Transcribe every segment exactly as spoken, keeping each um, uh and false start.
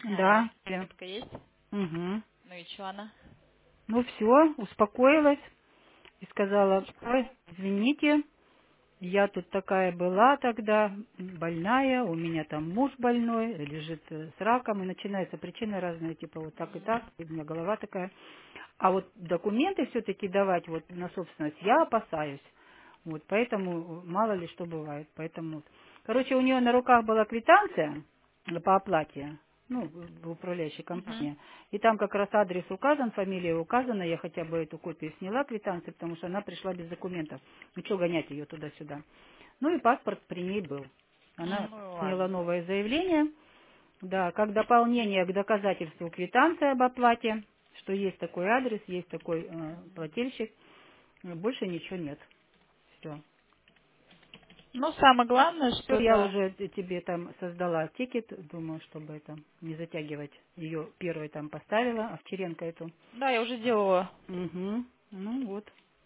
А, Да. Э, Ветка есть? Угу. Ну и что она? Ну все, успокоилась и сказала, ой, извините, я тут такая была тогда, больная, у меня там муж больной, лежит э, с раком, и начинаются причины разные, типа вот так и так, и у меня голова такая. А вот документы все-таки давать вот на собственность я опасаюсь. Вот, поэтому мало ли что бывает. Поэтому, вот. Короче, у нее на руках была квитанция по оплате, ну, в в управляющей Угу. компании. И там как раз адрес указан, фамилия указана. Я хотя бы эту копию сняла квитанции, потому что она пришла без документов. Ну, что гонять ее туда-сюда. Ну и паспорт при ней был. Она Ну сняла ладно. новое заявление. Да, как дополнение к доказательству квитанции об оплате, что есть такой адрес, есть такой э, плательщик. Э, Больше ничего нет. Все. Ну, самое главное, что Я да. уже т- тебе там создала тикет, думаю, чтобы это не затягивать. Ее первой там поставила, Овчаренко эту. Да, я уже делала. Угу. Ну вот.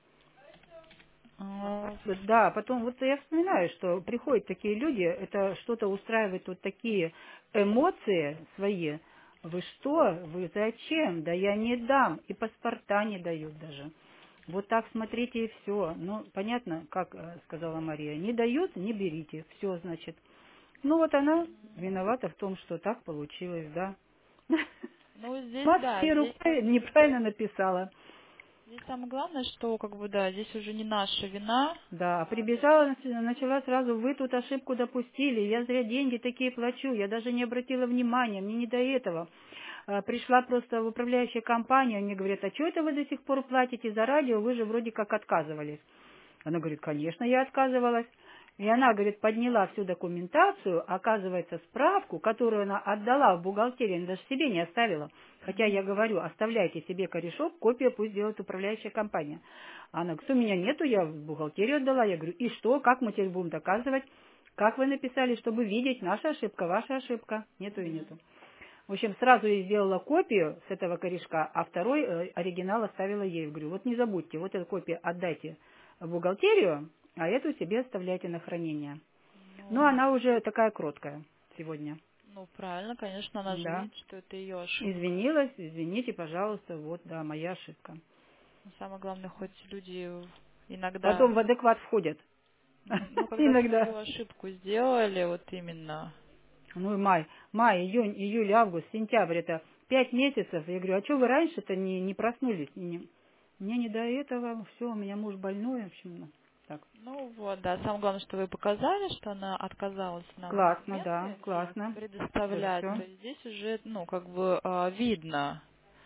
А, Да, потом вот я вспоминаю, что приходят такие люди, это что-то устраивает вот такие эмоции свои. Вы что? Вы зачем? Да я не дам. И паспорта не дают даже. Вот так смотрите и все. Ну, понятно, как э, сказала Мария. Не дают, не берите. Все, значит. Ну, вот она виновата в том, что так получилось, да. Ну, здесь, Мать да, всей здесь как рукой неправильно написала. здесь самое главное, что как бы да, здесь уже не наша вина. Да, прибежала, нач- начала сразу, вы тут ошибку допустили, я зря деньги такие плачу, я даже не обратила внимания, мне не до этого. А, Пришла просто в управляющую компанию, они говорят, а что это вы до сих пор платите за радио, вы же вроде как отказывались. Она говорит, конечно, я отказывалась. И она, говорит, подняла всю документацию, оказывается, справку, которую она отдала в бухгалтерию, она даже себе не оставила. Хотя я говорю, оставляйте себе корешок, копию пусть делает управляющая компания. Она говорит, у меня нету, я в бухгалтерию отдала. Я говорю, и что, как мы теперь будем доказывать? Как вы написали, чтобы видеть, наша ошибка, ваша ошибка? Нету и нету. В общем, сразу я сделала копию с этого корешка, а второй э, оригинал оставила ей. Говорю, вот не забудьте, вот эту копию отдайте в бухгалтерию, а эту себе оставляйте на хранение. Но Ну, она уже такая кроткая сегодня. ну правильно, конечно, она же Да. видит, что это ее ошибка. Извинилась, извините, пожалуйста, вот, да, моя ошибка. Но самое главное, хоть люди иногда, Потом в адекват входят. ну, ну, когда Иногда. свою ошибку сделали, вот именно. Ну и май, май, июнь, июль, август, сентябрь, это пять месяцев. Я говорю, а что вы раньше-то не, не проснулись? Не- мне не до этого, все, у меня муж больной, в общем, ну, так. Ну вот, да, самое главное, что вы показали, что она отказалась нам Классно, да, документы классно. Тоже предоставлять. все. То есть здесь уже, ну, как бы а, видно,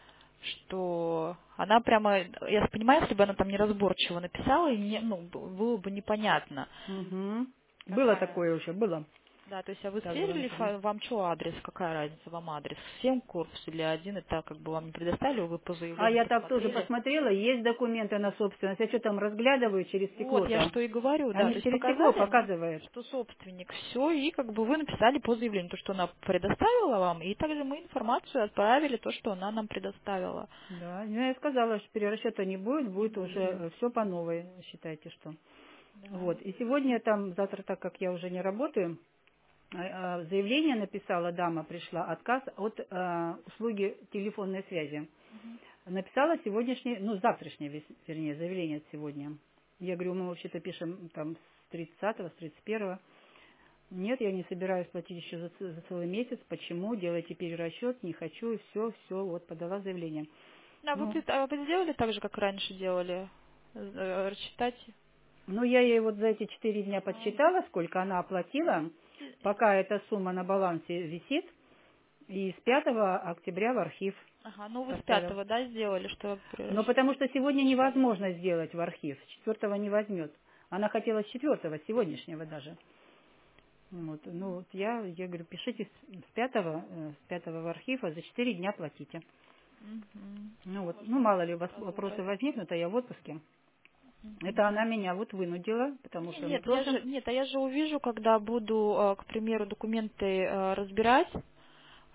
что она прямо, я понимаю, если бы она там неразборчиво написала, и не, ну, б- было бы непонятно, Угу. Было какая. такое уже, было. Да, то есть, а вы Так было сверили, тоже. фа- вам что адрес, какая разница вам адрес? Всем курс или один, это как бы вам не предоставили, вы по А заявлению я так тоже посмотрели? посмотрела, есть документы на собственность. Я что там разглядываю через Вот, я стекло-то? что и говорю, да, Они то же есть через стекло показали, показывают. что собственник все, и как бы вы написали по заявлению, то, что она предоставила вам, и также мы информацию отправили, то, что она нам предоставила. Да, ну, я сказала, что перерасчета не будет, Не будет будет. уже все по новой, считайте, что. Да. Вот. И сегодня там, завтра, так как я уже не работаю, а, а, заявление написала дама, пришла, отказ от а, услуги телефонной связи. Написала сегодняшнее, ну, завтрашнее, вес- вернее, заявление от сегодня. Я говорю, мы вообще-то пишем там с тридцатого, с тридцать первого. Нет, я не собираюсь платить еще за, ц- за целый месяц. Почему? Делайте перерасчет, не хочу, и все, все, вот подала заявление. А вы, Ну, пред- а вы сделали так же, как раньше делали? Э, Рассчитать? ну, я ей вот за эти четыре дня А, подсчитала, сколько она оплатила, пока эта сумма на балансе висит, и с пятого октября в архив Ага, ну вы с поставила. пятого, да, сделали, что Но приращ- потому что сегодня невозможно сделать в архив, с четвертого не возьмет. Она хотела с четвертого, с сегодняшнего даже. Вот, ну, вот я, я говорю, пишите с с пятого, э, с пятого в архив, а за четыре дня платите. Мгм. Ну вот, ну Можно мало ли у вас вопросы показать. возникнут, а я в отпуске. Это Мгм. она меня вот вынудила, потому Не, что мы нет, я тоже. же, нет, а я же увижу, когда буду, э, к примеру, документы э, разбирать,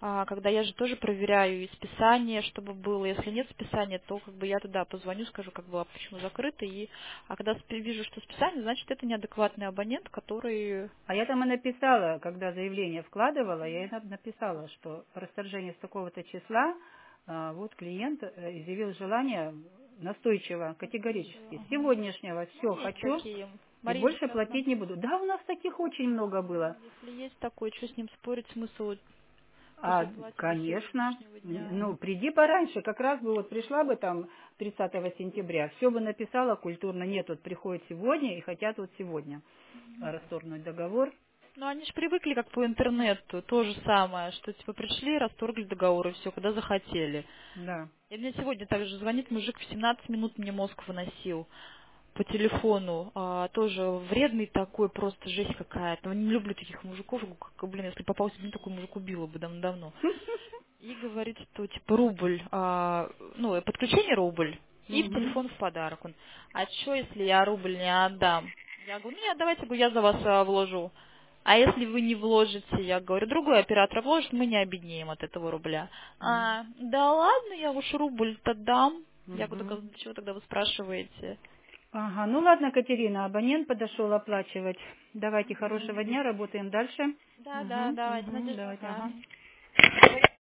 а, когда я же тоже проверяю и списание, чтобы было. Если нет списания, то как бы я туда позвоню, скажу, как бы, а почему закрыто. И, а когда спи- вижу, что списание, значит, это неадекватный абонент, который... А я там и написала, когда заявление вкладывала, я и на- написала, что расторжение с такого-то числа, а, вот клиент э, изъявил желание настойчиво, категорически. С Ага. сегодняшнего Ну, все есть хочу такие. и больше Мариночка, платить не буду. Да, у нас таких очень много было. если есть такой, что с ним спорить, смысл, пусть А, оплатит до конечно. сегодняшнего дня. Ну, приди пораньше, как раз бы вот пришла бы там тридцатого сентября, все бы написала культурно, нет, вот приходит сегодня и хотят вот сегодня расторгнуть договор. Ну, они же привыкли, как по интернету, то же самое, что типа пришли, расторгли договор и все, когда захотели. Да. И мне сегодня также звонит мужик, в семнадцать минут мне мозг выносил по телефону, а, тоже вредный такой, просто жесть какая-то. Ну, не люблю таких мужиков, как, блин, если попался один такой мужик, убила бы давно-давно. И говорит, что типа рубль, а, ну, подключение рубль, и в Мгм. телефон в подарок. Он, а что, если я рубль не отдам? Я говорю, ну, нет, давайте говорю, я за вас а, вложу. А если вы не вложите, я говорю, другой оператор вложит, мы не обеднеем от этого рубля. А, да ладно, я уж рубль-то дам. Я говорю, Мгм. так а для чего тогда вы спрашиваете? Ага, ну ладно, Катерина, абонент подошел оплачивать. Давайте, Мгм. хорошего дня, работаем дальше. Да, да, Угу, давайте, угу, Надежда, давайте, пока. ага.